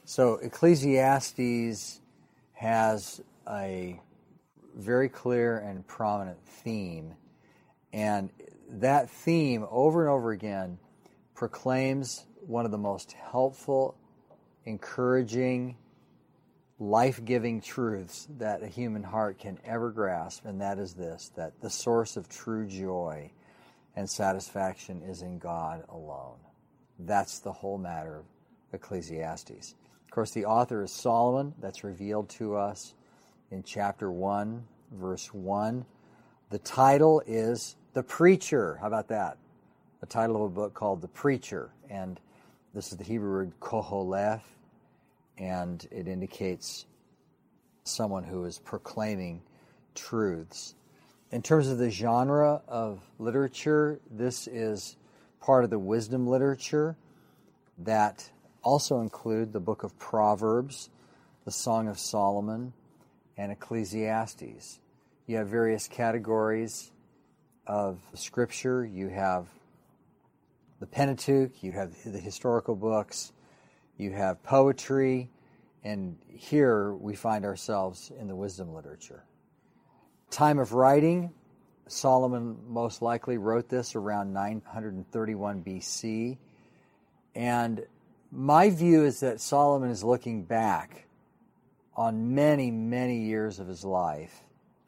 So Ecclesiastes has a very clear and prominent theme, and that theme over and over again proclaims one of the most helpful, encouraging, life-giving truths that a human heart can ever grasp, and that is this, that the source of true joy and satisfaction is in God alone. That's the whole matter of Ecclesiastes. Of course, the author is Solomon. That's revealed to us in chapter 1, verse 1. The title is The Preacher. How about that? The title of a book called The Preacher. And this is the Hebrew word koholeth, and it indicates someone who is proclaiming truths. In terms of the genre of literature, this is part of the wisdom literature that also include the book of Proverbs, the Song of Solomon, and Ecclesiastes. You have various categories of Scripture. You have the Pentateuch, you have the historical books, you have poetry, and here we find ourselves in the wisdom literature. Time of writing, Solomon most likely wrote this around 931 BC, and my view is that Solomon is looking back on many, many years of his life,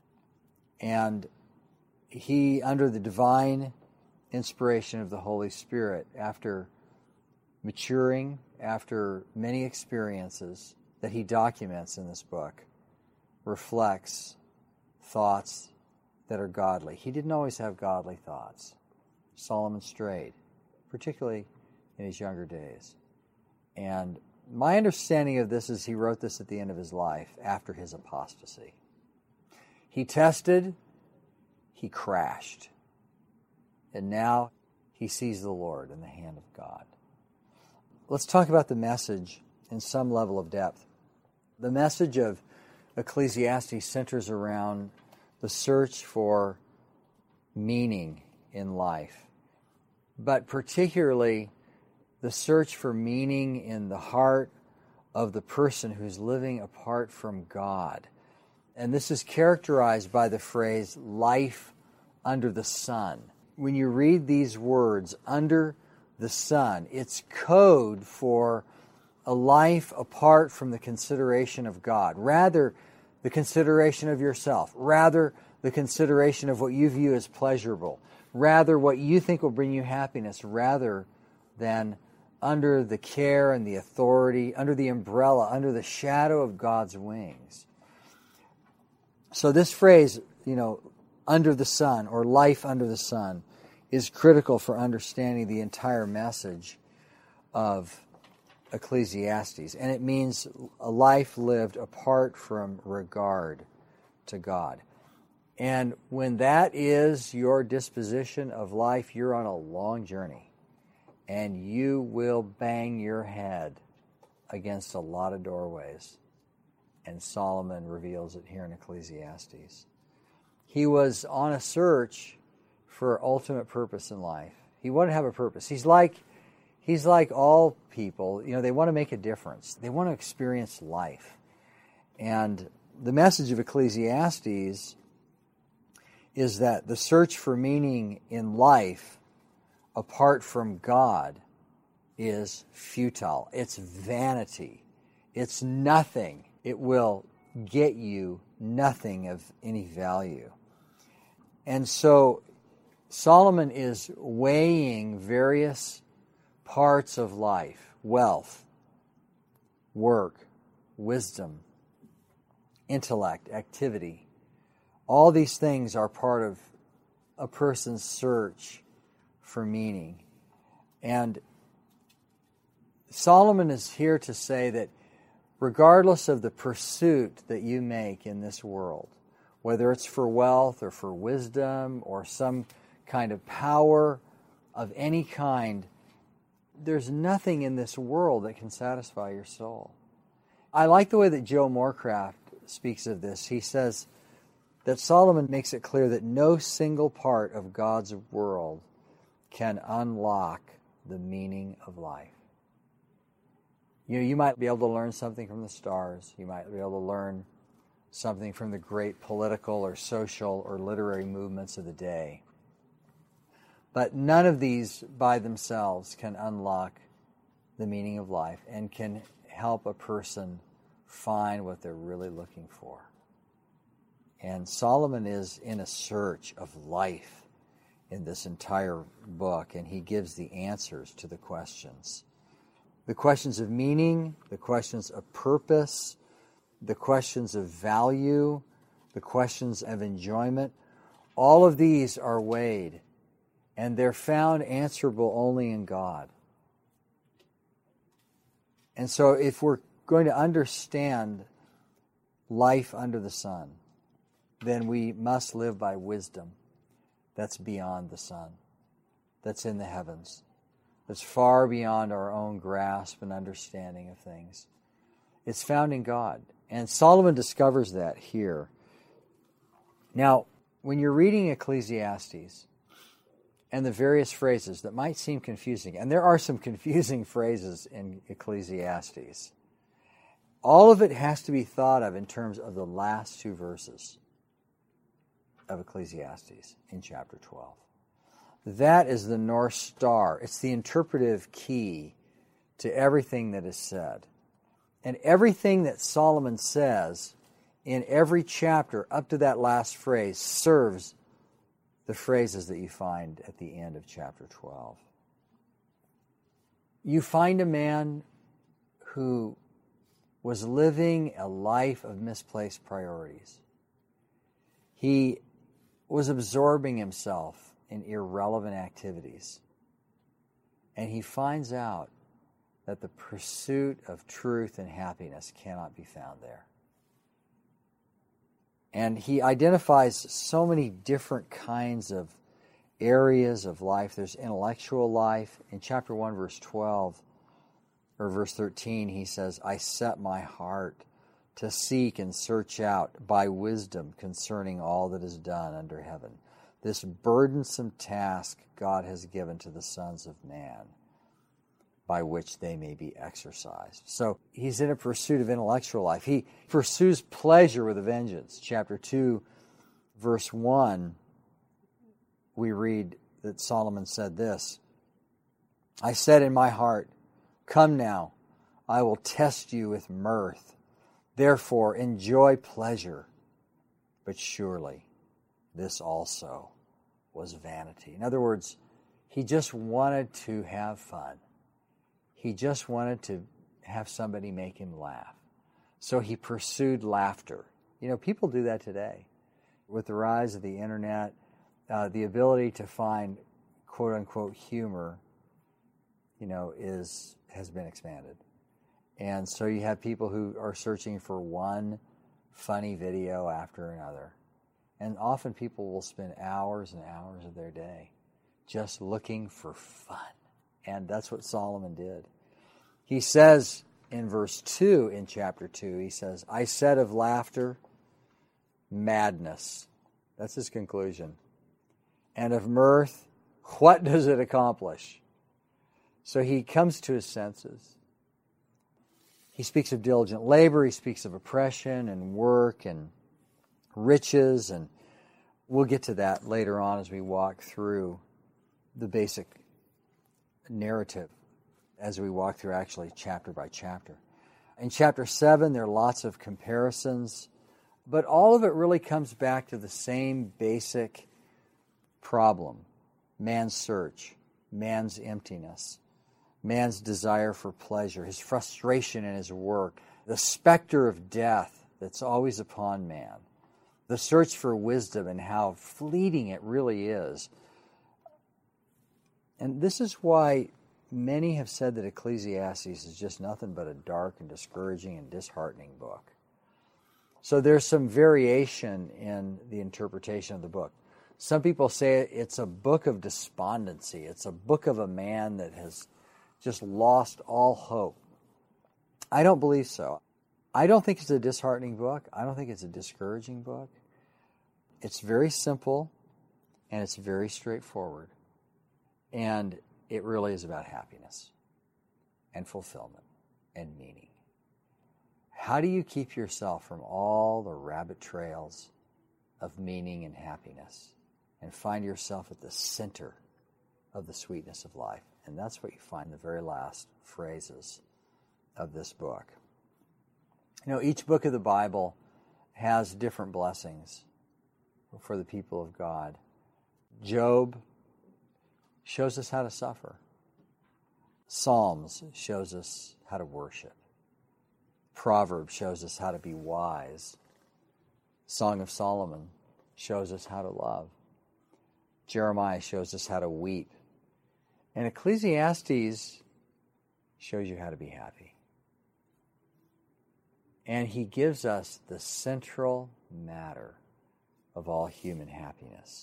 and he, under the divine inspiration of the Holy Spirit, after maturing, after many experiences that he documents in this book, reflects thoughts that are godly. He didn't always have godly thoughts. Solomon strayed, particularly in his younger days. And my understanding of this is he wrote this at the end of his life, after his apostasy. He tested, he crashed, and now he sees the Lord in the hand of God. Let's talk about the message in some level of depth. The message of Ecclesiastes centers around the search for meaning in life, but particularly the search for meaning in the heart of the person who's living apart from God. And this is characterized by the phrase, life under the sun. When you read these words, under the sun, it's code for a life apart from the consideration of God. Rather, the consideration of yourself. Rather, the consideration of what you view as pleasurable. Rather, what you think will bring you happiness, rather than under the care and the authority, under the umbrella, under the shadow of God's wings. So this phrase, under the sun, or life under the sun, is critical for understanding the entire message of Ecclesiastes. And it means a life lived apart from regard to God. And when that is your disposition of life, you're on a long journey. And you will bang your head against a lot of doorways. And Solomon reveals it here in Ecclesiastes. He was on a search for ultimate purpose in life. He wanted to have a purpose. He's like all people. They want to make a difference. They want to experience life. And the message of Ecclesiastes is that the search for meaning in life apart from God is futile. It's vanity. It's nothing. It will get you nothing of any value. And so Solomon is weighing various parts of life: wealth, work, wisdom, intellect, activity. All these things are part of a person's search for meaning. And Solomon is here to say that regardless of the pursuit that you make in this world, whether it's for wealth or for wisdom or some kind of power of any kind, there's nothing in this world that can satisfy your soul. I like the way that Joe Morecraft speaks of this. He says that Solomon makes it clear that no single part of God's world can unlock the meaning of life. You might be able to learn something from the stars. You might be able to learn something from the great political or social or literary movements of the day. But none of these by themselves can unlock the meaning of life and can help a person find what they're really looking for. And Solomon is in a search of life in this entire book, and he gives the answers to the questions. The questions of meaning, the questions of purpose, the questions of value, the questions of enjoyment, all of these are weighed, and they're found answerable only in God. And so if we're going to understand life under the sun, then we must live by wisdom that's beyond the sun, that's in the heavens, that's far beyond our own grasp and understanding of things. It's found in God. And Solomon discovers that here. Now, when you're reading Ecclesiastes and the various phrases that might seem confusing, and there are some confusing phrases in Ecclesiastes, all of it has to be thought of in terms of the last two verses of Ecclesiastes in chapter 12. That is the North Star. It's the interpretive key to everything that is said. And everything that Solomon says in every chapter up to that last phrase serves the phrases that you find at the end of chapter 12. You find a man who was living a life of misplaced priorities. He was absorbing himself in irrelevant activities. And he finds out that the pursuit of truth and happiness cannot be found there. And he identifies so many different kinds of areas of life. There's intellectual life. In chapter 1, verse 12, or verse 13, he says, I set my heart to seek and search out by wisdom concerning all that is done under heaven. This burdensome task God has given to the sons of man, by which they may be exercised. So he's in a pursuit of intellectual life. He pursues pleasure with a vengeance. Chapter 2, verse 1, we read that Solomon said this, I said in my heart, come now, I will test you with mirth. Therefore enjoy pleasure. But surely this also was vanity. In other words, he just wanted to have fun. He just wanted to have somebody make him laugh. So he pursued laughter. People do that today. With the rise of the internet, the ability to find quote-unquote humor, has been expanded. And so you have people who are searching for one funny video after another. And often people will spend hours and hours of their day just looking for fun. And that's what Solomon did. He says in verse 2 in chapter 2, he says, I said of laughter, madness. That's his conclusion. And of mirth, what does it accomplish? So he comes to his senses. He speaks of diligent labor. He speaks of oppression and work and riches. And we'll get to that later on as we walk through the basic narrative, as we walk through actually chapter by chapter. In chapter 7, there are lots of comparisons, but all of it really comes back to the same basic problem: man's search, man's emptiness, man's desire for pleasure, his frustration in his work, the specter of death that's always upon man, the search for wisdom and how fleeting it really is. And this is why many have said that Ecclesiastes is just nothing but a dark and discouraging and disheartening book. So there's some variation in the interpretation of the book. Some people say it's a book of despondency. It's a book of a man that has just lost all hope. I don't believe so. I don't think it's a disheartening book. I don't think it's a discouraging book. It's very simple and it's very straightforward. And it really is about happiness and fulfillment and meaning. How do you keep yourself from all the rabbit trails of meaning and happiness and find yourself at the center of the sweetness of life? And that's what you find in the very last phrases of this book. Each book of the Bible has different blessings for the people of God. Job shows us how to suffer. Psalms shows us how to worship. Proverbs shows us how to be wise. Song of Solomon shows us how to love. Jeremiah shows us how to weep. And Ecclesiastes shows you how to be happy. And he gives us the central matter of all human happiness.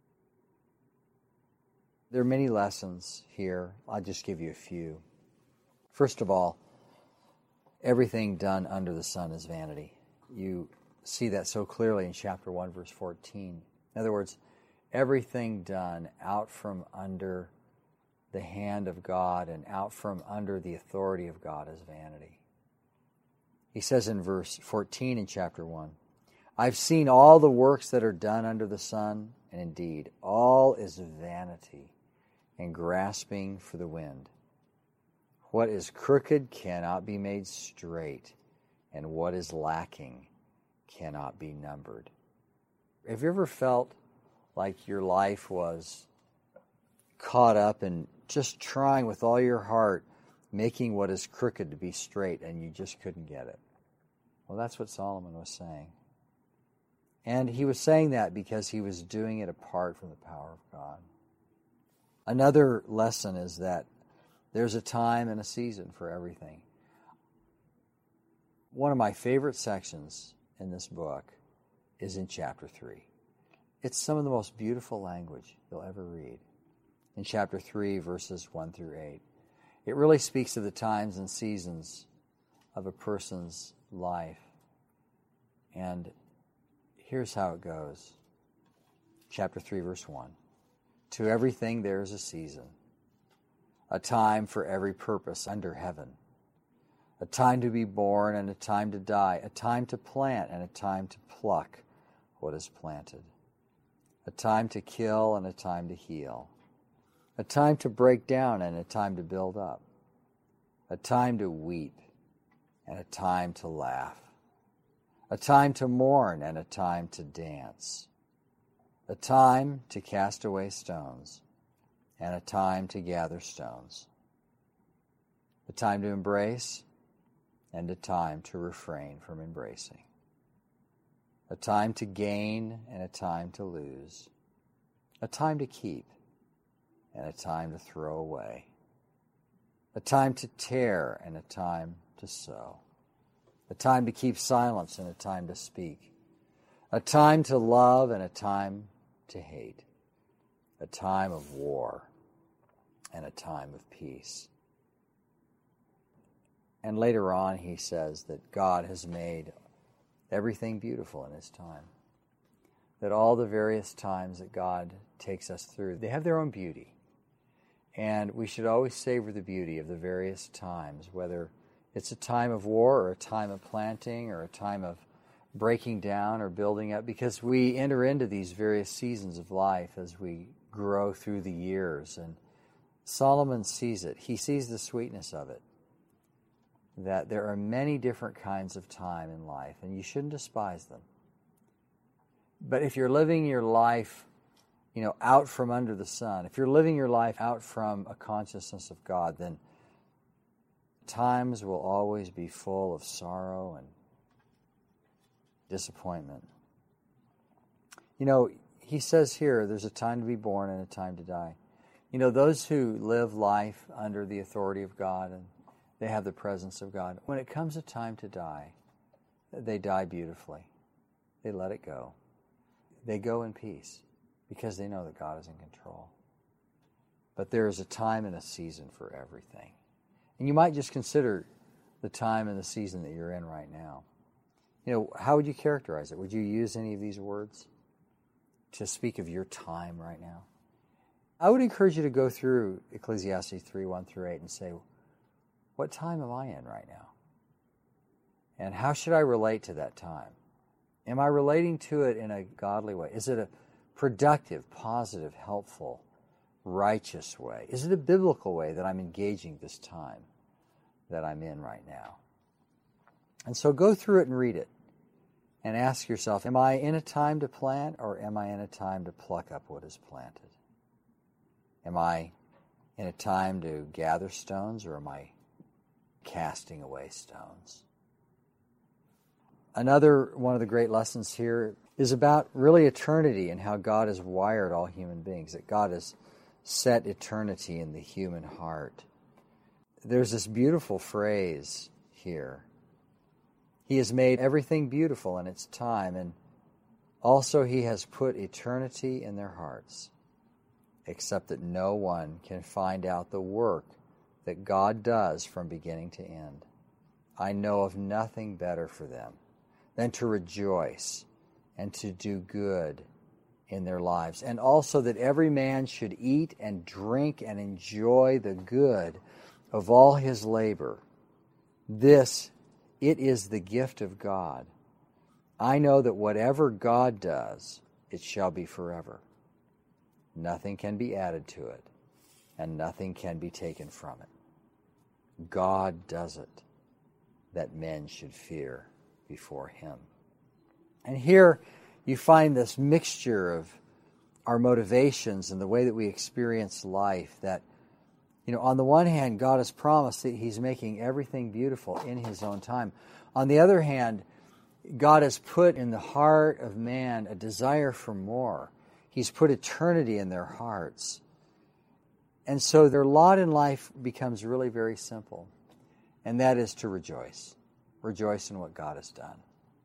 There are many lessons here. I'll just give you a few. First of all, everything done under the sun is vanity. You see that so clearly in chapter 1, verse 14. In other words, everything done out from under the hand of God and out from under the authority of God is vanity. He says in verse 14 in chapter 1, I've seen all the works that are done under the sun, and indeed, all is vanity and grasping for the wind. What is crooked cannot be made straight, and what is lacking cannot be numbered. Have you ever felt like your life was caught up in just trying with all your heart, making what is crooked to be straight, and you just couldn't get it? Well, that's what Solomon was saying. And he was saying that because he was doing it apart from the power of God. Another lesson is that there's a time and a season for everything. One of my favorite sections in this book is in chapter 3. It's some of the most beautiful language you'll ever read. In chapter 3, verses 1 through 8. It really speaks of the times and seasons of a person's life. And here's how it goes. Chapter 3, verse 1. To everything there is a season, a time for every purpose under heaven, a time to be born and a time to die, a time to plant and a time to pluck what is planted, a time to kill and a time to heal, a time to break down and a time to build up, a time to weep and a time to laugh, a time to mourn and a time to dance, a time to cast away stones and a time to gather stones, a time to embrace and a time to refrain from embracing, a time to gain and a time to lose, a time to keep and a time to throw away, a time to tear and a time to sow, a time to keep silence and a time to speak, a time to love and a time to hate, a time of war and a time of peace. And later on he says that God has made everything beautiful in his time. That all the various times that God takes us through, they have their own beauty. And we should always savor the beauty of the various times, whether it's a time of war or a time of planting or a time of breaking down or building up, because we enter into these various seasons of life as we grow through the years. And Solomon sees it. He sees the sweetness of it, that there are many different kinds of time in life, and you shouldn't despise them. But if you're living your life, out from under the sun, if you're living your life out from a consciousness of God, then times will always be full of sorrow and disappointment. He says here, there's a time to be born and a time to die. Those who live life under the authority of God and they have the presence of God, when it comes a time to die, they die beautifully. They let it go. They go in peace because they know that God is in control. But there is a time and a season for everything. And you might just consider the time and the season that you're in right now. How would you characterize it? Would you use any of these words to speak of your time right now? I would encourage you to go through Ecclesiastes 3, 1 through 8 and say, what time am I in right now? And how should I relate to that time? Am I relating to it in a godly way? Is it a productive, positive, helpful, righteous way? Is it a biblical way that I'm engaging this time that I'm in right now? And so go through it and read it and ask yourself, am I in a time to plant or am I in a time to pluck up what is planted? Am I in a time to gather stones or am I casting away stones? Another one of the great lessons here is about really eternity and how God has wired all human beings, that God has set eternity in the human heart. There's this beautiful phrase here. He has made everything beautiful in its time, and also He has put eternity in their hearts, except that no one can find out the work that God does from beginning to end. I know of nothing better for them than to rejoice and to do good in their lives, and also that every man should eat and drink and enjoy the good of all his labor. This, it is the gift of God. I know that whatever God does, it shall be forever. Nothing can be added to it, and nothing can be taken from it. God does it, that men should fear before Him. And here you find this mixture of our motivations and the way that we experience life, that, on the one hand, God has promised that He's making everything beautiful in His own time. On the other hand, God has put in the heart of man a desire for more. He's put eternity in their hearts. And so their lot in life becomes really very simple, and that is to rejoice. Rejoice in what God has done.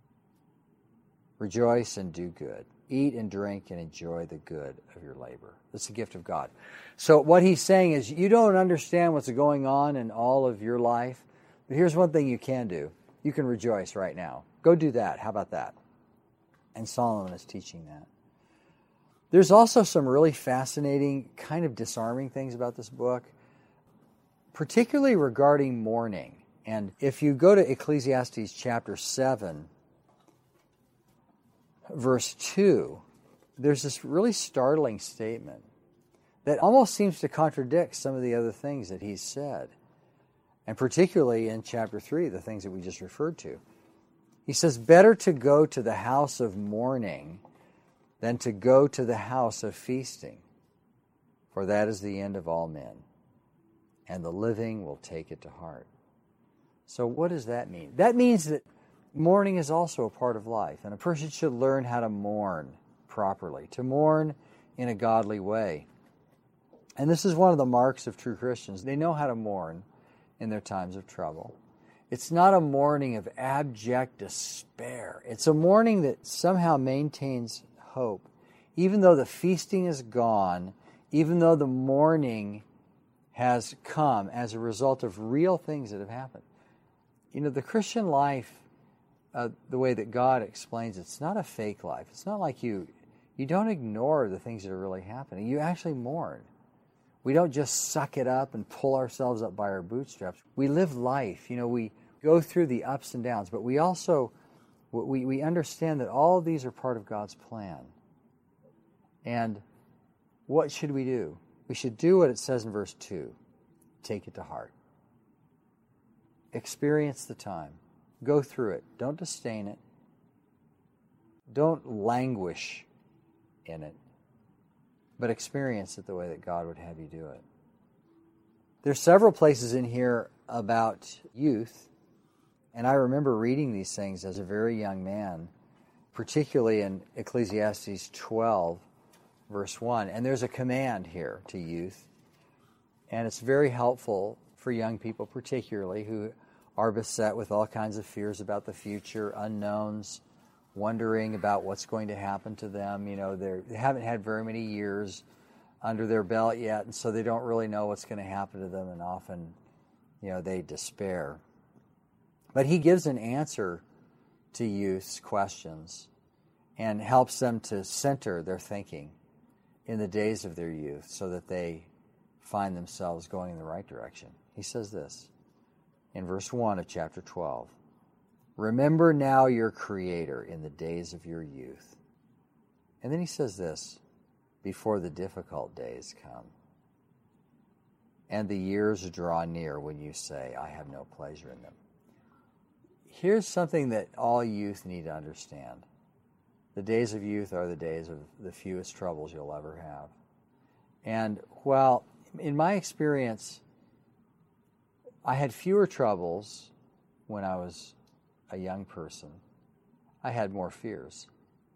Rejoice and do good. Eat and drink and enjoy the good of your labor. That's the gift of God. So what he's saying is, you don't understand what's going on in all of your life, but here's one thing you can do. You can rejoice right now. Go do that. How about that? And Solomon is teaching that. There's also some really fascinating, kind of disarming things about this book, particularly regarding mourning. And if you go to Ecclesiastes chapter 7, verse 2, there's this really startling statement that almost seems to contradict some of the other things that he's said. And particularly in chapter 3, the things that we just referred to. He says, better to go to the house of mourning than to go to the house of feasting, for that is the end of all men, and the living will take it to heart. So what does that mean? That means that mourning is also a part of life, and a person should learn how to mourn properly, to mourn in a godly way. And this is one of the marks of true Christians. They know how to mourn in their times of trouble. It's not a mourning of abject despair. It's a mourning that somehow maintains hope. Even though the feasting is gone, even though the mourning has come as a result of real things that have happened. The Christian life, the way that God explains it's not a fake life. It's not like you don't ignore the things that are really happening. You actually mourn. We don't just suck it up and pull ourselves up by our bootstraps. We live life. We go through the ups and downs, but we also, we understand that all of these are part of God's plan. And what should we do? We should do what it says in verse 2. Take it to heart. Experience the time. Go through it. Don't disdain it. Don't languish in it. But experience it the way that God would have you do it. There's several places in here about youth, and I remember reading these things as a very young man, particularly in Ecclesiastes 12, verse 1. And there's a command here to youth, and it's very helpful for young people particularly who are beset with all kinds of fears about the future, unknowns, wondering about what's going to happen to them. They haven't had very many years under their belt yet, and so they don't really know what's going to happen to them, and often, they despair. But he gives an answer to youth's questions and helps them to center their thinking in the days of their youth so that they find themselves going in the right direction. He says this, in verse 1 of chapter 12. Remember now your Creator in the days of your youth. And then he says this, before the difficult days come, and the years draw near when you say, I have no pleasure in them. Here's something that all youth need to understand. The days of youth are the days of the fewest troubles you'll ever have. And while, in my experience, I had fewer troubles when I was a young person, I had more fears.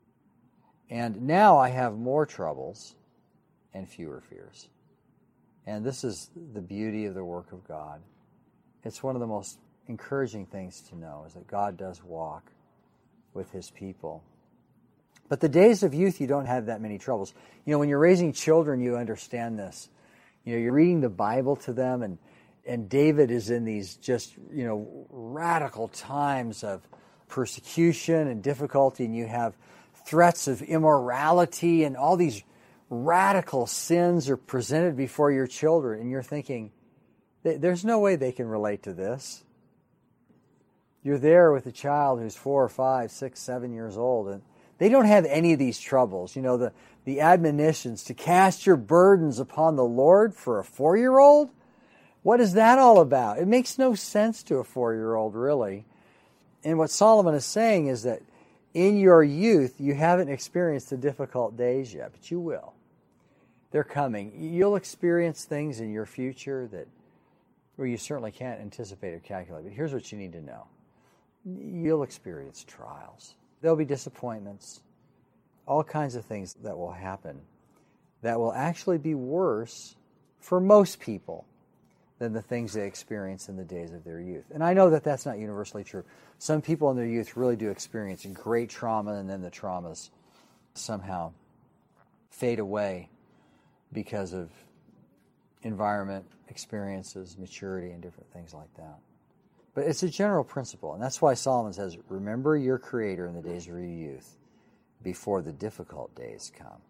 And now I have more troubles and fewer fears. And this is the beauty of the work of God. It's one of the most encouraging things to know, is that God does walk with his people. But the days of youth, you don't have that many troubles. You know, when you're raising children, you understand this. You know, you're reading the Bible to them, and David is in these just, you know, radical times of persecution and difficulty, and you have threats of immorality, and all these radical sins are presented before your children, and you're thinking, there's no way they can relate to this. You're there with a child who's 4 or 5, 6, 7 years old, and they don't have any of these troubles. You know, the admonitions to cast your burdens upon the Lord for a 4-year-old? What is that all about? It makes no sense to a 4-year-old, really. And what Solomon is saying is that in your youth, you haven't experienced the difficult days yet, but you will. They're coming. You'll experience things in your future that, well, you certainly can't anticipate or calculate. But here's what you need to know. You'll experience trials. There'll be disappointments, all kinds of things that will happen that will actually be worse for most people than the things they experience in the days of their youth. And I know that that's not universally true. Some people in their youth really do experience great trauma, and then the traumas somehow fade away because of environment, experiences, maturity, and different things like that. But it's a general principle, and that's why Solomon says, remember your Creator in the days of your youth, before the difficult days come.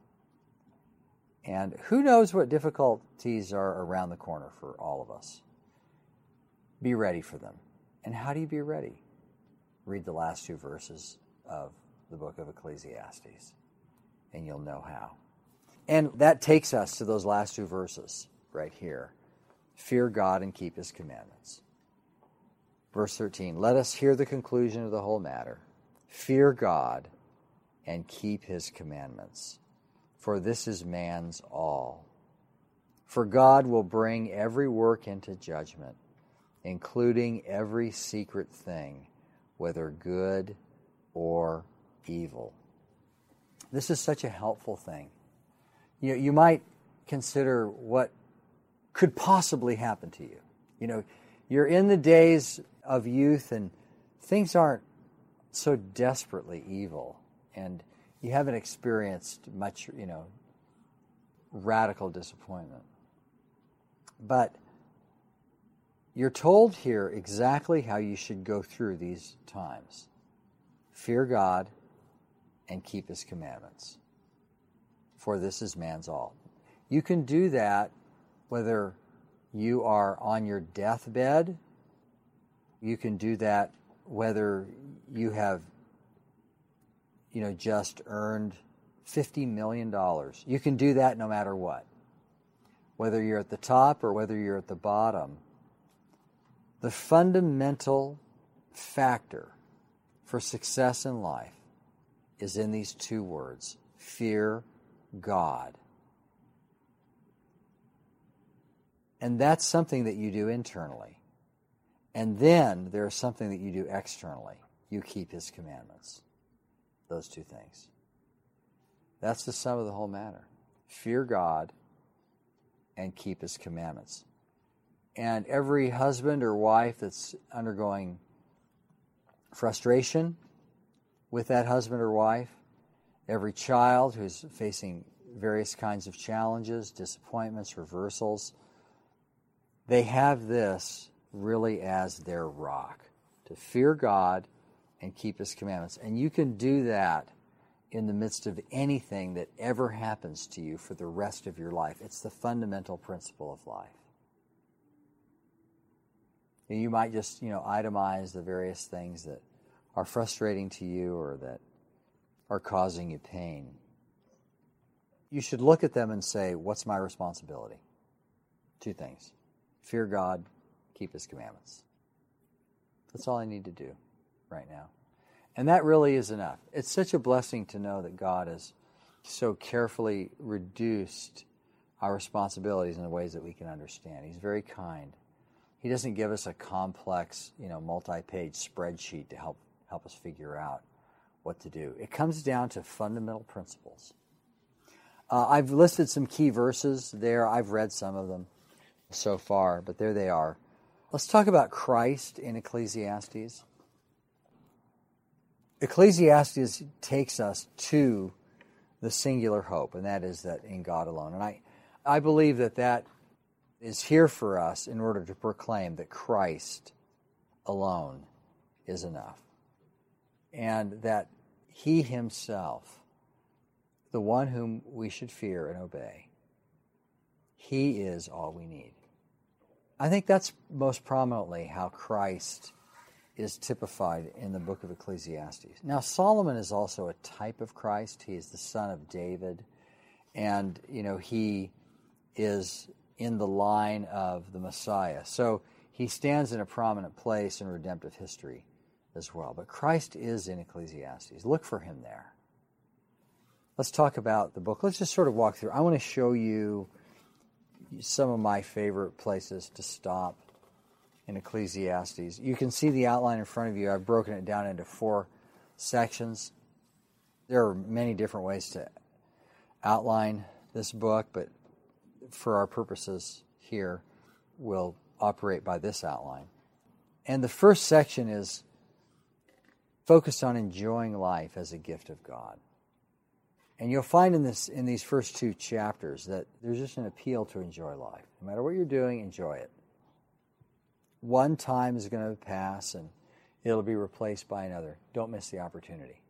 And who knows what difficulties are around the corner for all of us. Be ready for them. And how do you be ready? Read the last 2 verses of the book of Ecclesiastes, and you'll know how. And that takes us to those last 2 verses right here. Fear God and keep his commandments. Verse 13, let us hear the conclusion of the whole matter. Fear God and keep his commandments, for this is man's all. For God will bring every work into judgment, including every secret thing, whether good or evil. This is such a helpful thing. You might consider what could possibly happen to you. You know, you're in the days of youth, and things aren't so desperately evil, and you haven't experienced much, radical disappointment. But you're told here exactly how you should go through these times. Fear God and keep his commandments, for this is man's all. You can do that whether you are on your deathbed. You can do that whether you have, just earned $50 million. You can do that no matter what. Whether you're at the top or whether you're at the bottom. The fundamental factor for success in life is in these 2 words, fear God. And that's something that you do internally. And then there's something that you do externally. You keep his commandments. Those 2 things. That's the sum of the whole matter. Fear God and keep his commandments. And every husband or wife that's undergoing frustration with that husband or wife, every child who's facing various kinds of challenges, disappointments, reversals, they have this really as their rock, to fear God and keep his commandments. And you can do that in the midst of anything that ever happens to you for the rest of your life. It's the fundamental principle of life. You might just, itemize the various things that are frustrating to you or that are causing you pain. You should look at them and say, what's my responsibility? 2 things. Fear God, keep His commandments. That's all I need to do right now. And that really is enough. It's such a blessing to know that God has so carefully reduced our responsibilities in the ways that we can understand. He's very kind. He doesn't give us a complex, multi-page spreadsheet to help us figure out what to do. It comes down to fundamental principles. I've listed some key verses there. I've read some of them so far, but there they are. Let's talk about Christ in Ecclesiastes. Ecclesiastes takes us to the singular hope, and that is that in God alone. And I believe that is here for us in order to proclaim that Christ alone is enough. And that He Himself, the one whom we should fear and obey, He is all we need. I think that's most prominently how Christ is typified in the book of Ecclesiastes. Now, Solomon is also a type of Christ. He is the son of David, and, he is in the line of the Messiah. So he stands in a prominent place in redemptive history as well. But Christ is in Ecclesiastes. Look for Him there. Let's talk about the book. Let's just sort of walk through. I want to show you some of my favorite places to stop in Ecclesiastes. You can see the outline in front of you. I've broken it down into 4 sections. There are many different ways to outline this book, but for our purposes here, we'll operate by this outline. And the first section is focused on enjoying life as a gift of God. And you'll find in these first 2 chapters that there's just an appeal to enjoy life. No matter what you're doing, enjoy it. One time is going to pass and it'll be replaced by another. Don't miss the opportunity.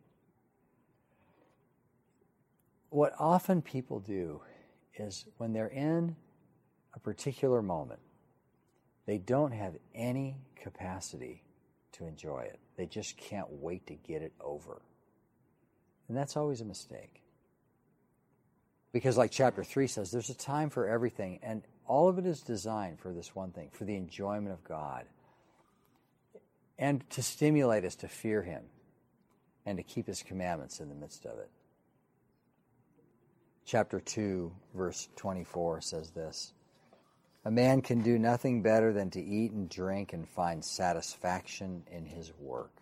What often people do is when they're in a particular moment, they don't have any capacity to enjoy it. They just can't wait to get it over. And that's always a mistake. Because like chapter 3 says, there's a time for everything, and all of it is designed for this one thing, for the enjoyment of God, and to stimulate us to fear Him and to keep His commandments in the midst of it. Chapter 2, verse 24 says this: "A man can do nothing better than to eat and drink and find satisfaction in his work.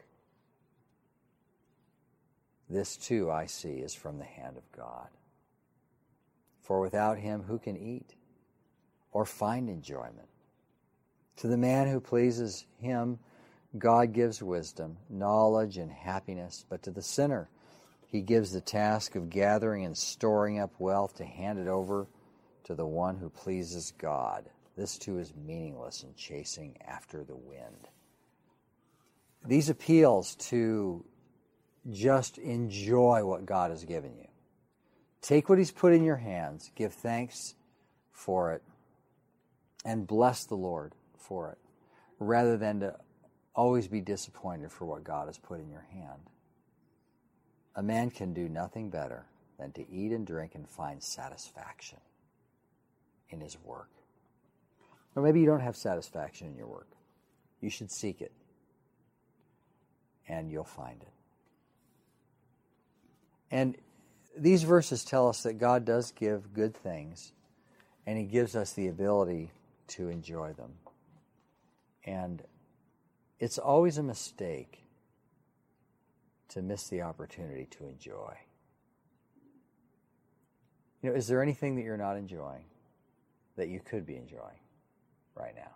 This too, I see, is from the hand of God. For without Him, who can eat or find enjoyment? To the man who pleases Him, God gives wisdom, knowledge, and happiness. But to the sinner, He gives the task of gathering and storing up wealth to hand it over to the one who pleases God. This too is meaningless in chasing after the wind." These appeals to just enjoy what God has given you. Take what He's put in your hands, give thanks for it, and bless the Lord for it, rather than to always be disappointed for what God has put in your hand. A man can do nothing better than to eat and drink and find satisfaction in his work. Or maybe you don't have satisfaction in your work. You should seek it, and you'll find it. And these verses tell us that God does give good things, and He gives us the ability to enjoy them. And it's always a mistake to miss the opportunity to enjoy. Is there anything that you're not enjoying that you could be enjoying right now?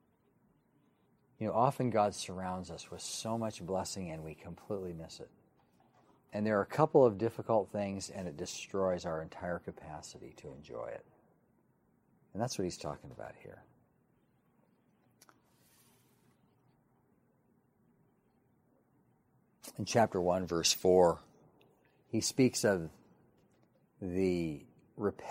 Often God surrounds us with so much blessing and we completely miss it. And there are a couple of difficult things, and it destroys our entire capacity to enjoy it. And that's what he's talking about here. In chapter 1, verse 4, he speaks of the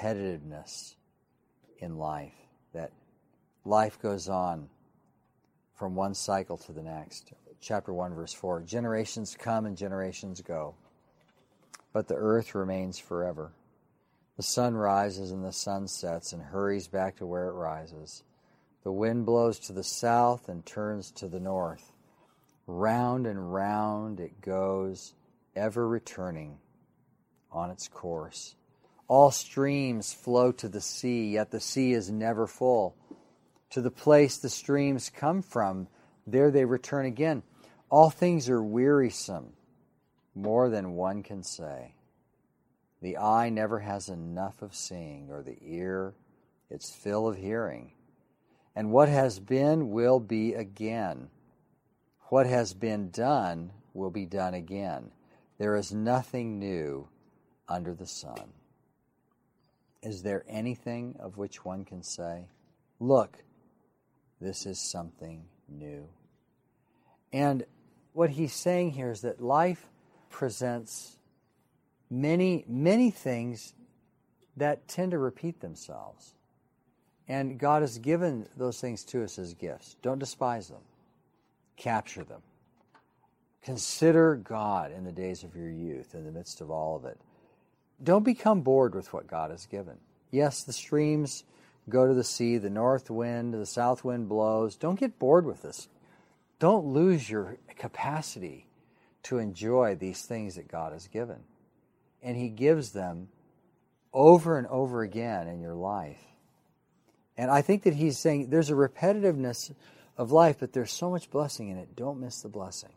repetitiveness in life, that life goes on from one cycle to the next. Chapter 1, verse 4, generations come and generations go, but the earth remains forever. The sun rises and the sun sets and hurries back to where it rises. The wind blows to the south and turns to the north. Round and round it goes, ever returning on its course. All streams flow to the sea, yet the sea is never full. To the place the streams come from, there they return again. All things are wearisome, more than one can say. The eye never has enough of seeing, or the ear its fill of hearing. And what has been will be again. What has been done will be done again. There is nothing new under the sun. Is there anything of which one can say, look, this is something new? And what he's saying here is that life presents many, many things that tend to repeat themselves. And God has given those things to us as gifts. Don't despise them. Capture them. Consider God in the days of your youth, in the midst of all of it. Don't become bored with what God has given. Yes, the streams go to the sea, the north wind, the south wind blows. Don't get bored with this. Don't lose your capacity to enjoy these things that God has given. And He gives them over and over again in your life. And I think that He's saying there's a repetitiveness of life, but there's so much blessing in it. Don't miss the blessing.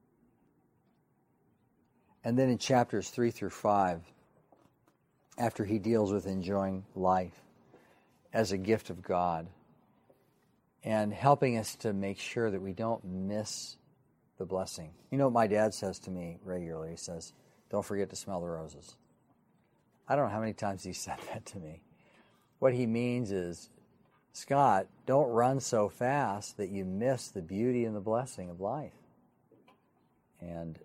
And then in chapters 3 through 5, after he deals with enjoying life as a gift of God and helping us to make sure that we don't miss the blessing. You know what my dad says to me regularly? He says, don't forget to smell the roses. I don't know how many times he said that to me. What he means is, Scott, don't run so fast that you miss the beauty and the blessing of life. And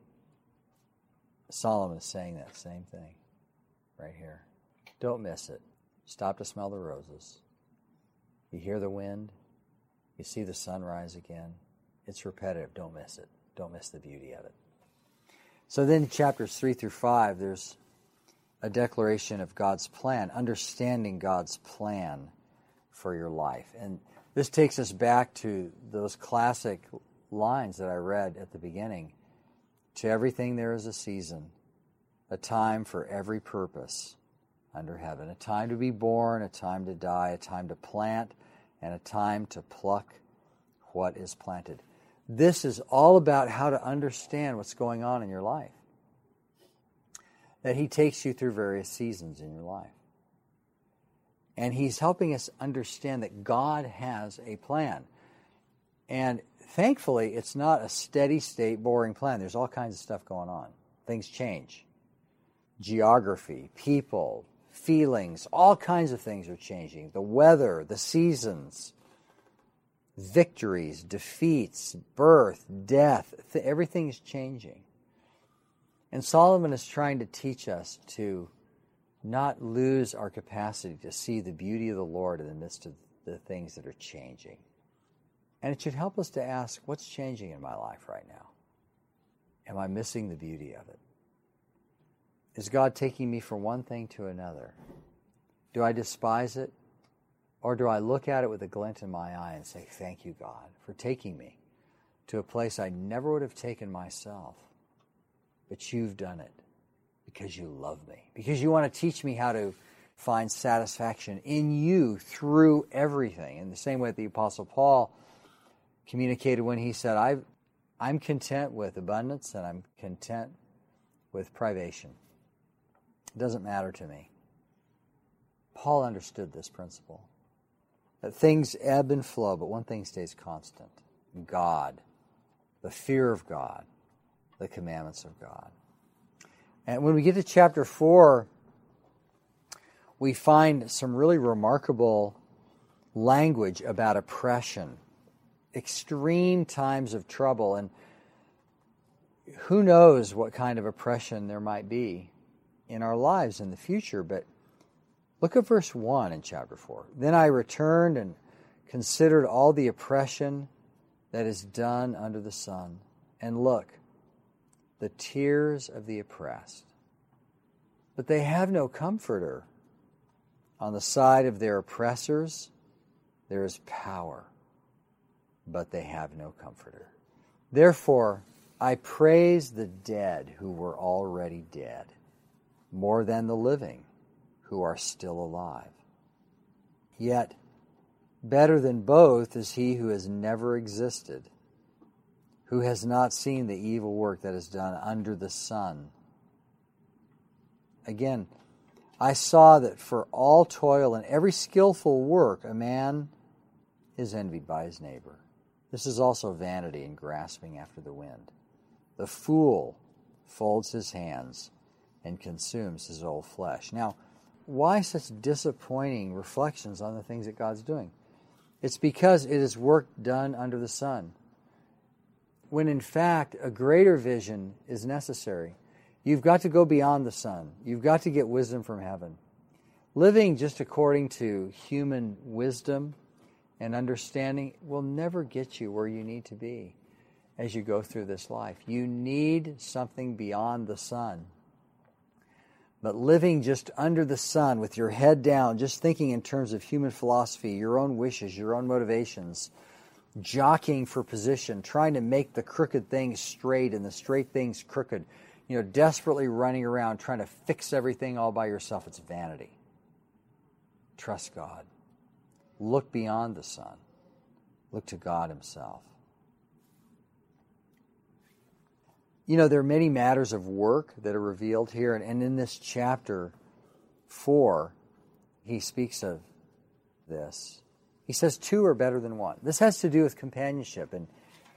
Solomon is saying that same thing right here. Don't miss it. Stop to smell the roses. You hear the wind. You see the sunrise again. It's repetitive. Don't miss it. Don't miss the beauty of it. So then in chapters 3 through 5, there's a declaration of God's plan, understanding God's plan for your life. And this takes us back to those classic lines that I read at the beginning. To everything there is a season, a time for every purpose under heaven, a time to be born, a time to die, a time to plant, and a time to pluck what is planted. This is all about how to understand what's going on in your life. That He takes you through various seasons in your life. And He's helping us understand that God has a plan. And thankfully, it's not a steady state, boring plan. There's all kinds of stuff going on. Things change. Geography, people, feelings, all kinds of things are changing. The weather, the seasons, victories, defeats, birth, death, everything is changing. And Solomon is trying to teach us to not lose our capacity to see the beauty of the Lord in the midst of the things that are changing. And it should help us to ask, what's changing in my life right now? Am I missing the beauty of it? Is God taking me from one thing to another? Do I despise it? Or do I look at it with a glint in my eye and say, thank you, God, for taking me to a place I never would have taken myself. But you've done it because you love me, because you want to teach me how to find satisfaction in you through everything. In the same way that the Apostle Paul communicated when he said, I'm content with abundance and I'm content with privation. It doesn't matter to me. Paul understood this principle, that things ebb and flow, but one thing stays constant: God, the fear of God, the commandments of God. And when we get to chapter 4, we find some really remarkable language about oppression, extreme times of trouble, and who knows what kind of oppression there might be in our lives in the future. But look at verse 1 in chapter 4. Then I returned and considered all the oppression that is done under the sun. And look, the tears of the oppressed. But they have no comforter. On the side of their oppressors, there is power, but they have no comforter. Therefore, I praise the dead who were already dead, more than the living who are still alive. Yet, better than both is he who has never existed, who has not seen the evil work that is done under the sun. Again, I saw that for all toil and every skillful work, a man is envied by his neighbor. This is also vanity and grasping after the wind. The fool folds his hands and consumes his old flesh. Now, why such disappointing reflections on the things that God's doing? It's because it is work done under the sun, when in fact a greater vision is necessary. You've got to go beyond the sun. You've got to get wisdom from heaven. Living just according to human wisdom and understanding will never get you where you need to be as you go through this life. You need something beyond the sun. But living just under the sun with your head down, just thinking in terms of human philosophy, your own wishes, your own motivations, jockeying for position, trying to make the crooked things straight and the straight things crooked, desperately running around trying to fix everything all by yourself, it's vanity. Trust God. Look beyond the sun. Look to God Himself. There are many matters of work that are revealed here, and in this chapter 4, he speaks of this. He says 2 are better than 1. This has to do with companionship, and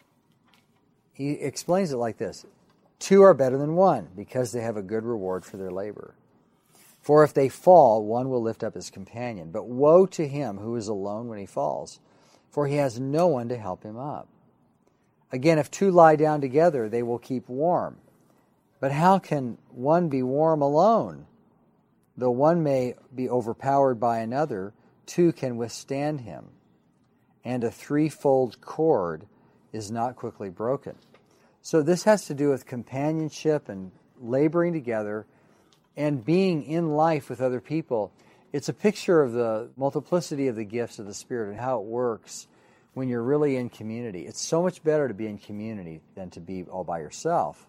he explains it like this. 2 are better than 1, because they have a good reward for their labor. For if they fall, one will lift up his companion. But woe to him who is alone when he falls, for he has no one to help him up. Again, if 2 lie down together, they will keep warm. But how can one be warm alone? Though one may be overpowered by another, 2 can withstand him. And a 3-fold cord is not quickly broken. So this has to do with companionship and laboring together and being in life with other people. It's a picture of the multiplicity of the gifts of the Spirit and how it works when you're really in community. It's so much better to be in community than to be all by yourself.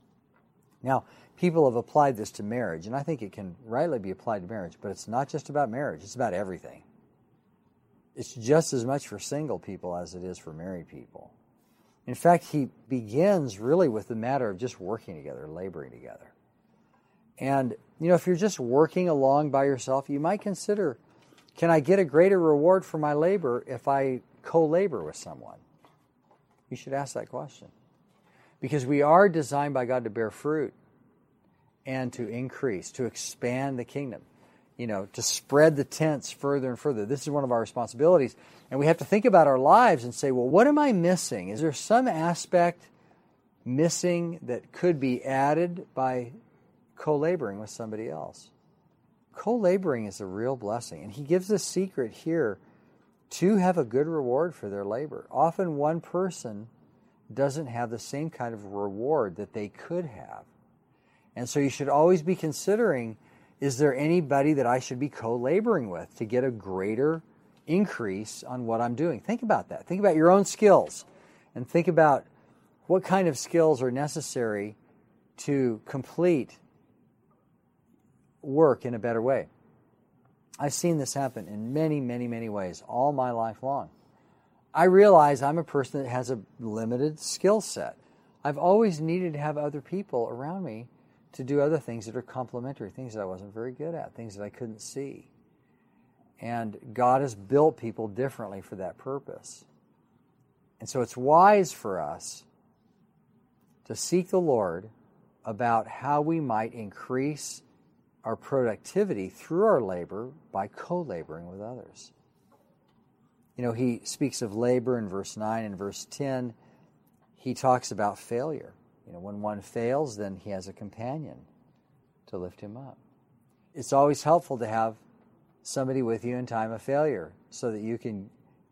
Now, people have applied this to marriage, and I think it can rightly be applied to marriage, but it's not just about marriage, it's about everything. It's just as much for single people as it is for married people. In fact, he begins really with the matter of just working together, laboring together. And, if you're just working along by yourself, you might consider, can I get a greater reward for my labor if I co-labor with someone? You should ask that question. Because we are designed by God to bear fruit and to increase, to expand the kingdom, to spread the tents further and further. This is one of our responsibilities. And we have to think about our lives and say, well, what am I missing? Is there some aspect missing that could be added by co-laboring with somebody else? Co-laboring is a real blessing. And he gives a secret here to have a good reward for their labor. Often one person doesn't have the same kind of reward that they could have. And so you should always be considering, is there anybody that I should be co-laboring with to get a greater increase on what I'm doing? Think about that. Think about your own skills and think about what kind of skills are necessary to complete work in a better way. I've seen this happen in many, many, many ways all my life long. I realize I'm a person that has a limited skill set. I've always needed to have other people around me to do other things that are complementary, things that I wasn't very good at, things that I couldn't see. And God has built people differently for that purpose. And so it's wise for us to seek the Lord about how we might increase our productivity through our labor by co-laboring with others. He speaks of labor in verse 9 and verse 10. He talks about failure. When one fails, then he has a companion to lift him up. It's always helpful to have somebody with you in time of failure so that you can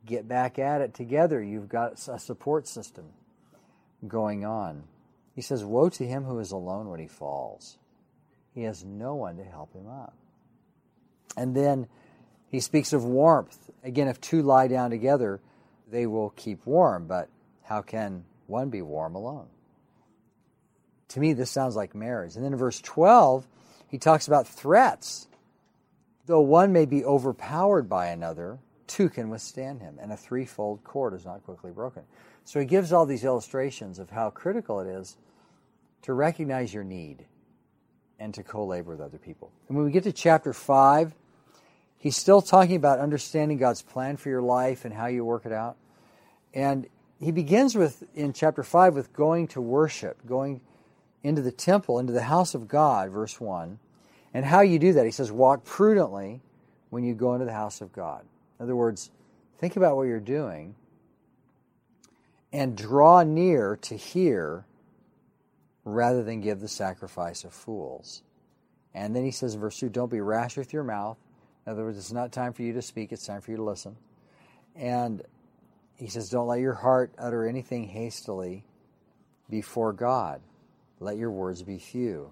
get back at it together. You've got a support system going on. He says, woe to him who is alone when he falls. He has no one to help him up. And then he speaks of warmth. Again, if two lie down together, they will keep warm, but how can one be warm alone? To me, this sounds like marriage. And then in verse 12, he talks about threats. Though one may be overpowered by another, two can withstand him, and a threefold cord is not quickly broken. So he gives all these illustrations of how critical it is to recognize your need and to co-labor with other people. And when we get to chapter 5, he's still talking about understanding God's plan for your life and how you work it out. And he begins with, in chapter 5, with going to worship, going into the temple, into the house of God, verse 1. And how you do that, he says, walk prudently when you go into the house of God. In other words, think about what you're doing and draw near to hear rather than give the sacrifice of fools. And then he says in verse 2, don't be rash with your mouth. In other words, it's not time for you to speak, it's time for you to listen. And he says, don't let your heart utter anything hastily before God. Let your words be few.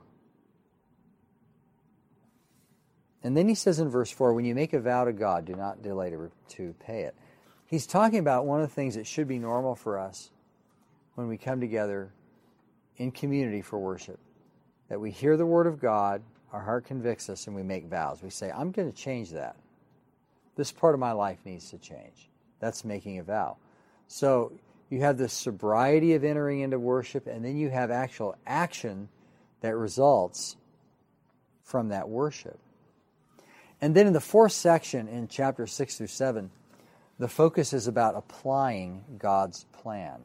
And then he says in verse 4, when you make a vow to God, do not delay to pay it. He's talking about one of the things that should be normal for us when we come together in community for worship. That we hear the word of God, our heart convicts us, and we make vows. We say, I'm going to change that. This part of my life needs to change. That's making a vow. So you have the sobriety of entering into worship, and then you have actual action that results from that worship. And then in the fourth section, in chapter 6 through 7, the focus is about applying God's plan.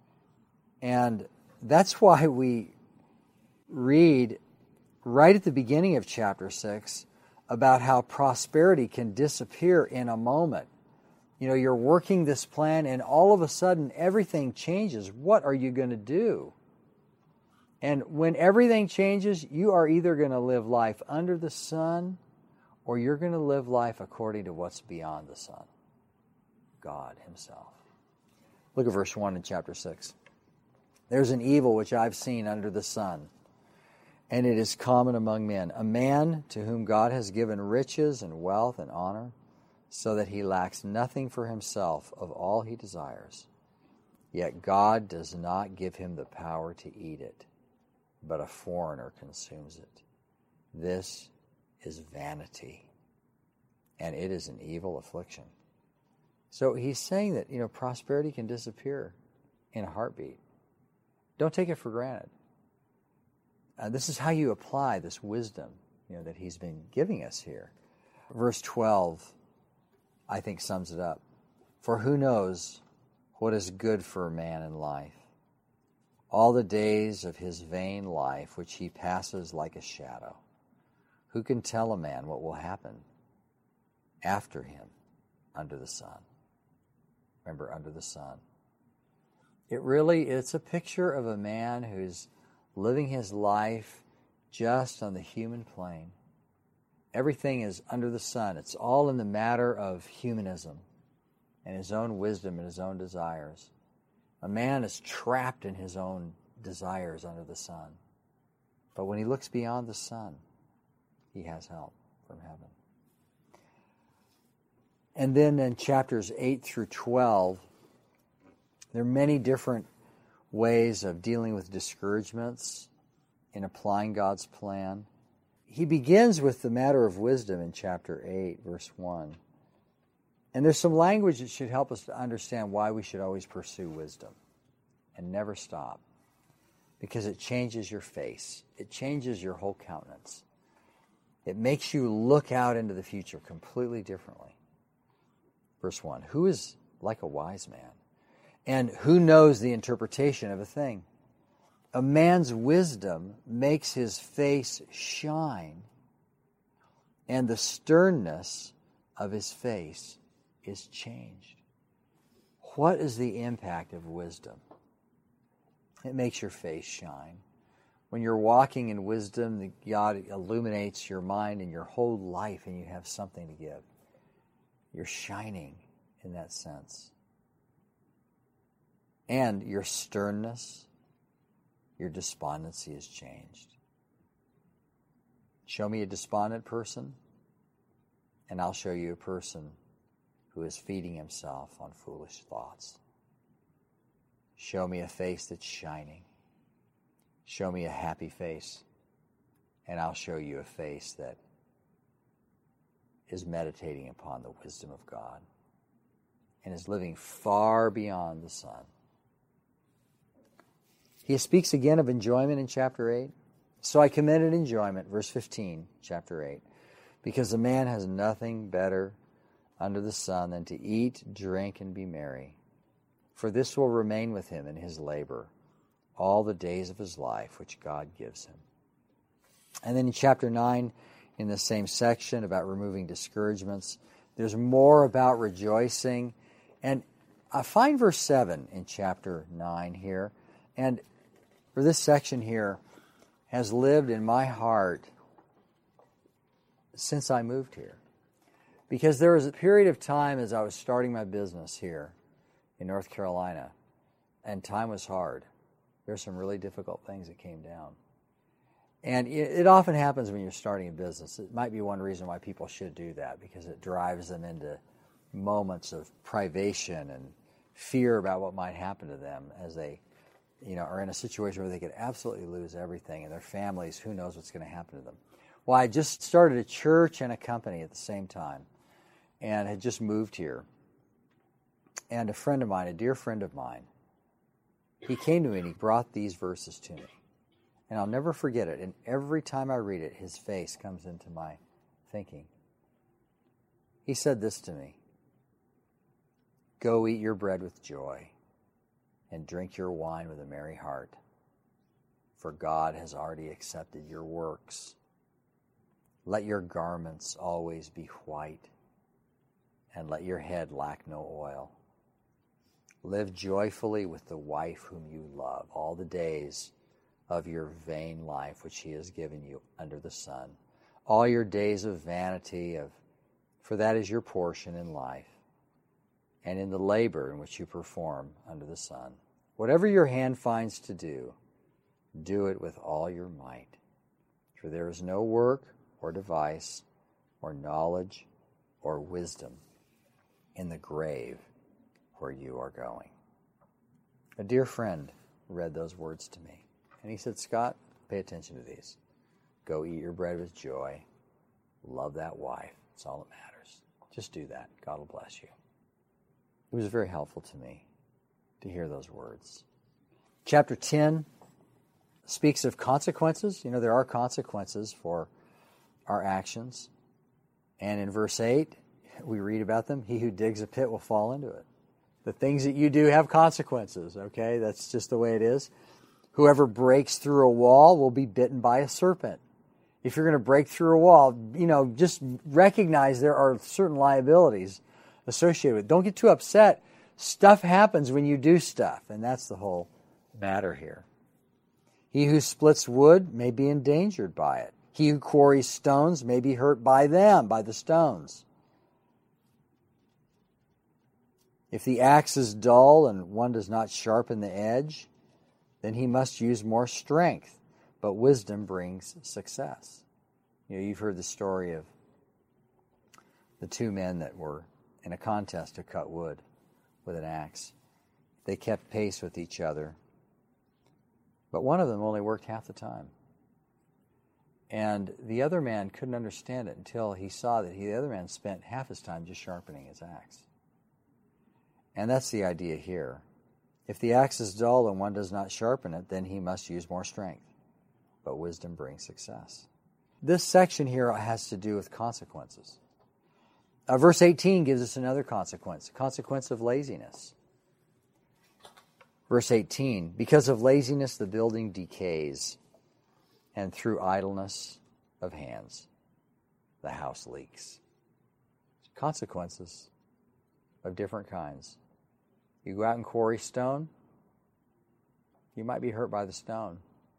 And that's why we read right at the beginning of chapter 6 about how prosperity can disappear in a moment. You know, you're working this plan and all of a sudden everything changes. What are you going to do? And when everything changes, you are either going to live life under the sun or you're going to live life according to what's beyond the sun, God himself. Look at verse 1 in chapter 6. There's an evil which I've seen under the sun, and it is common among men, a man to whom God has given riches and wealth and honor, so that he lacks nothing for himself of all he desires. Yet God does not give him the power to eat it, but a foreigner consumes it. This is vanity, and it is an evil affliction. So he's saying that, prosperity can disappear in a heartbeat. Don't take it for granted. This is how you apply this wisdom, that he's been giving us here. Verse 12, I think, sums it up. For who knows what is good for a man in life? All the days of his vain life, which he passes like a shadow. Who can tell a man what will happen after him under the sun? Remember, under the sun. It's a picture of a man who's living his life just on the human plane. Everything is under the sun. It's all in the matter of humanism and his own wisdom and his own desires. A man is trapped in his own desires under the sun. But when he looks beyond the sun, he has help from heaven. And then in chapters 8 through 12, there are many different ways of dealing with discouragements in applying God's plan. He begins with the matter of wisdom in chapter 8, verse 1. And there's some language that should help us to understand why we should always pursue wisdom and never stop. Because it changes your face. It changes your whole countenance. It makes you look out into the future completely differently. Verse 1, who is like a wise man? And who knows the interpretation of a thing? A man's wisdom makes his face shine, and the sternness of his face is changed. What is the impact of wisdom? It makes your face shine. When you're walking in wisdom, God illuminates your mind and your whole life, and you have something to give. You're shining in that sense. And your sternness, your despondency has changed. Show me a despondent person, and I'll show you a person who is feeding himself on foolish thoughts. Show me a face that's shining. Show me a happy face, and I'll show you a face that is meditating upon the wisdom of God and is living far beyond the sun. He speaks again of enjoyment in chapter 8. So I commended enjoyment, verse 15, chapter 8, because a man has nothing better under the sun than to eat, drink, and be merry. For this will remain with him in his labor all the days of his life, which God gives him. And then in chapter 9, in the same section about removing discouragements, there's more about rejoicing. And I find verse 7 in chapter 9 here, and for this section here, has lived in my heart since I moved here. Because there was a period of time as I was starting my business here in North Carolina, and time was hard. There's some really difficult things that came down. And it often happens when you're starting a business. It might be one reason why people should do that, because it drives them into moments of privation and fear about what might happen to them as they are in a situation where they could absolutely lose everything, and their families, who knows what's going to happen to them. Well, I just started a church and a company at the same time and had just moved here. And a friend of mine, a dear friend of mine, he came to me and he brought these verses to me. And I'll never forget it. And every time I read it, his face comes into my thinking. He said this to me: "Go eat your bread with joy and drink your wine with a merry heart, for God has already accepted your works. Let your garments always be white, and let your head lack no oil. Live joyfully with the wife whom you love all the days of your vain life which he has given you under the sun. All your days of vanity, for that is your portion in life, and in the labor in which you perform under the sun. Whatever your hand finds to do, do it with all your might. For there is no work or device or knowledge or wisdom in the grave where you are going." A dear friend read those words to me, and he said, "Scott, pay attention to these. Go eat your bread with joy. Love that wife. It's all that matters. Just do that. God will bless you." It was very helpful to me to hear those words. Chapter 10 speaks of consequences. There are consequences for our actions. And in verse 8, we read about them. He who digs a pit will fall into it. The things that you do have consequences, okay? That's just the way it is. Whoever breaks through a wall will be bitten by a serpent. If you're going to break through a wall, just recognize there are certain liabilities associated with it. Don't get too upset. Stuff happens when you do stuff, and that's the whole matter here. He who splits wood may be endangered by it. He who quarries stones may be hurt by them, by the stones. If the axe is dull and one does not sharpen the edge, then he must use more strength, but wisdom brings success. You've heard the story of the two men that were in a contest to cut wood with an axe. They kept pace with each other, but one of them only worked half the time. And the other man couldn't understand it until he saw that the other man spent half his time just sharpening his axe. And that's the idea here. If the axe is dull and one does not sharpen it, then he must use more strength. But wisdom brings success. This section here has to do with consequences. Verse 18 gives us another consequence, a consequence of laziness. Verse 18, because of laziness the building decays, and through idleness of hands the house leaks. Consequences of different kinds. You go out and quarry stone, you might be hurt by the stone.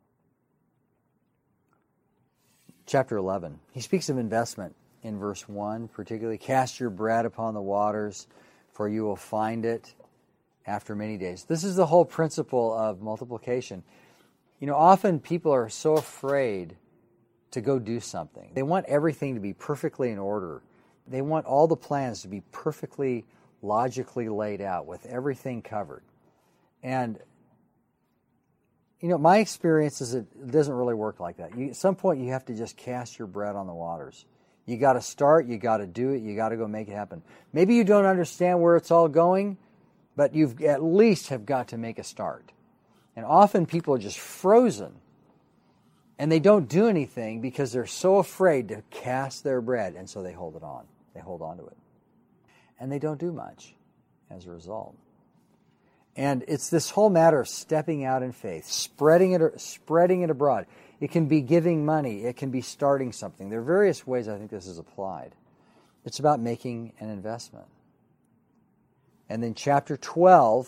Chapter 11, he speaks of investment in verse 1, particularly, cast your bread upon the waters, for you will find it after many days. This is the whole principle of multiplication. Often people are so afraid to go do something. They want everything to be perfectly in order. They want all the plans to be perfectly logically laid out with everything covered. And, my experience is it doesn't really work like that. At some point, you have to just cast your bread on the waters. You got to start, you got to do it, you got to go make it happen. Maybe you don't understand where it's all going, but you've at least have got to make a start. And often people are just frozen, and they don't do anything because they're so afraid to cast their bread, and so they hold it on. They hold on to it. And they don't do much as a result. And it's this whole matter of stepping out in faith, spreading it abroad. It can be giving money. It can be starting something. There are various ways I think this is applied. It's about making an investment. And then chapter 12,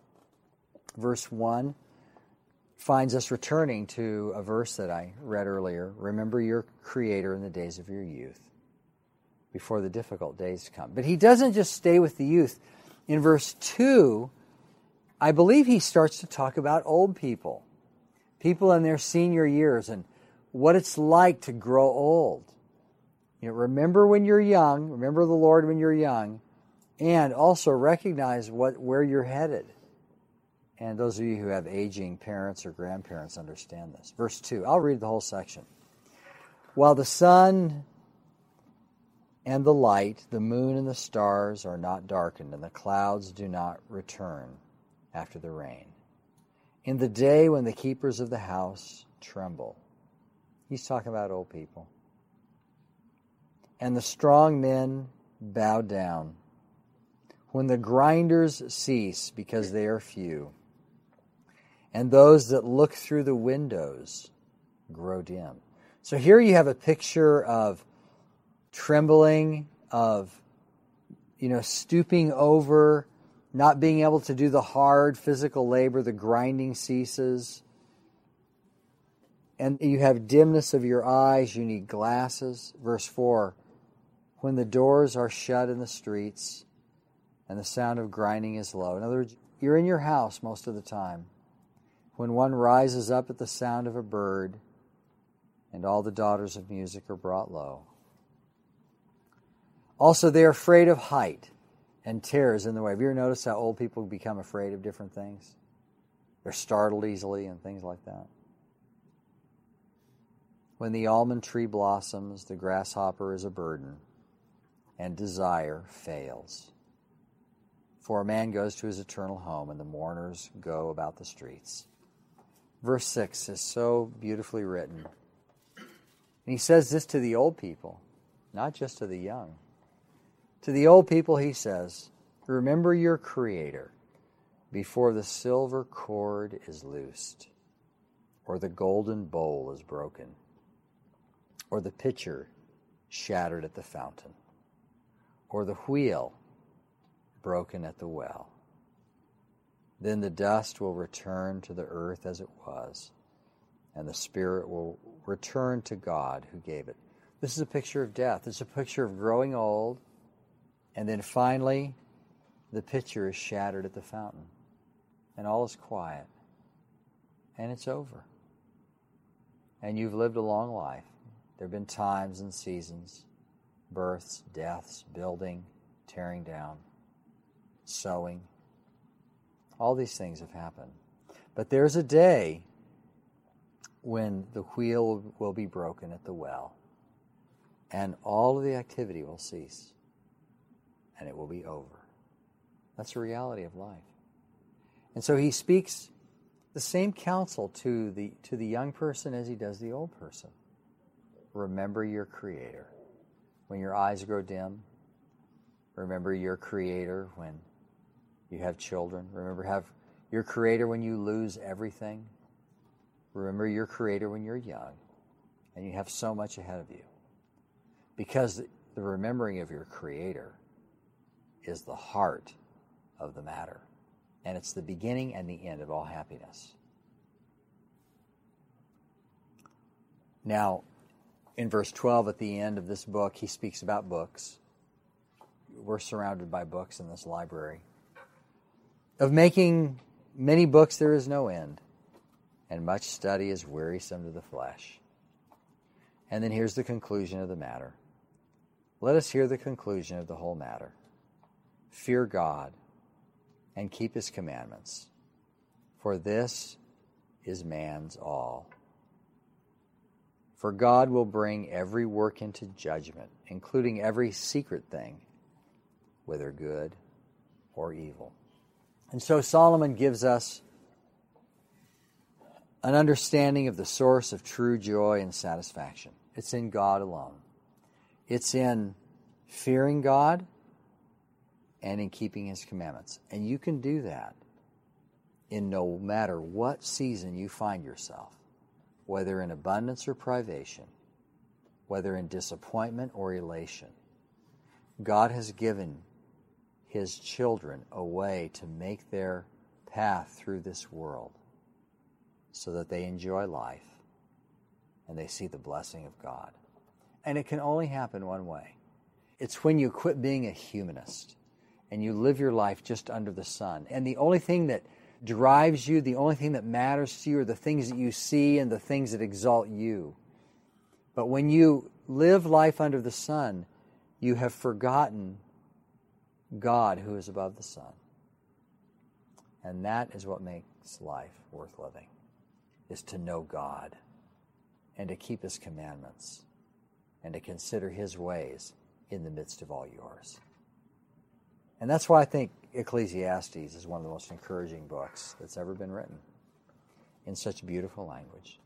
verse 1, finds us returning to a verse that I read earlier. Remember your Creator in the days of your youth, before the difficult days come. But he doesn't just stay with the youth. In verse 2, I believe he starts to talk about old people in their senior years, and what it's like to grow old. Remember when you're young, remember the Lord when you're young, and also recognize where you're headed. And those of you who have aging parents or grandparents understand this. Verse 2, I'll read the whole section. While the sun and the light, the moon and the stars are not darkened, and the clouds do not return after the rain, in the day when the keepers of the house tremble. He's talking about old people. And the strong men bow down, when the grinders cease because they are few, and those that look through the windows grow dim. So here you have a picture of trembling, of stooping over, not being able to do the hard physical labor. The grinding ceases. And you have dimness of your eyes. You need glasses. Verse 4, when the doors are shut in the streets and the sound of grinding is low. In other words, you're in your house most of the time. When one rises up at the sound of a bird and all the daughters of music are brought low. Also, they are afraid of height, and terrors in the way. Have you ever noticed how old people become afraid of different things? They're startled easily and things like that. When the almond tree blossoms, the grasshopper is a burden, and desire fails. For a man goes to his eternal home, and the mourners go about the streets. Verse 6 is so beautifully written. And he says this to the old people, not just to the young. To the old people he says, remember your Creator before the silver cord is loosed, or the golden bowl is broken, or the pitcher shattered at the fountain, or the wheel broken at the well. Then the dust will return to the earth as it was, and the spirit will return to God who gave it. This is a picture of death. It's a picture of growing old, and then finally, the pitcher is shattered at the fountain, and all is quiet, and it's over. And you've lived a long life. There have been times and seasons, births, deaths, building, tearing down, sowing. All these things have happened. But there's a day when the wheel will be broken at the well, and all of the activity will cease, and it will be over. That's the reality of life. And so he speaks the same counsel to the young person as he does the old person. Remember your Creator. When your eyes grow dim, remember your Creator when you have children. Remember have your Creator when you lose everything. Remember your Creator when you're young and you have so much ahead of you. Because the remembering of your Creator is the heart of the matter. And it's the beginning and the end of all happiness. Now, in verse 12 at the end of this book, he speaks about books. we're surrounded by books in this library. Of making many books there is no end, and much study is wearisome to the flesh. And then here's the conclusion of the matter. Let us hear the conclusion of the whole matter. Fear God and keep his commandments, for this is man's all. For God will bring every work into judgment, including every secret thing, whether good or evil. And so Solomon gives us an understanding of the source of true joy and satisfaction. It's in God alone. It's in fearing God and in keeping his commandments. And you can do that in no matter what season you find yourself, whether in abundance or privation, whether in disappointment or elation. God has given his children a way to make their path through this world so that they enjoy life and they see the blessing of God. And it can only happen one way. It's when you quit being a humanist and you live your life just under the sun. And the only thing that drives you, the only thing that matters to you are the things that you see and the things that exalt you. But when you live life under the sun, you have forgotten God who is above the sun. And that is what makes life worth living, is to know God and to keep his commandments and to consider his ways in the midst of all yours. And that's why I think Ecclesiastes is one of the most encouraging books that's ever been written in such beautiful language.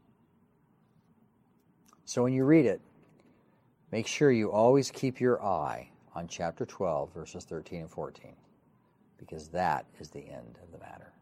So when you read it, make sure you always keep your eye on chapter 12, verses 13 and 14, because that is the end of the matter.